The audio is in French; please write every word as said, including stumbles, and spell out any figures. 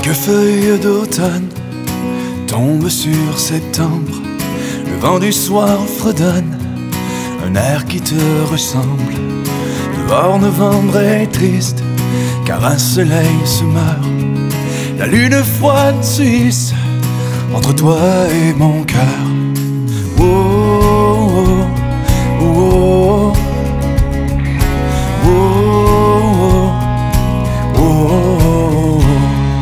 Quelques feuilles d'automne tombent sur septembre. Le vent du soir fredonne un air qui te ressemble. Dehors, novembre est triste, car un soleil se meurt. La lune froide se hisse entre toi et mon cœur.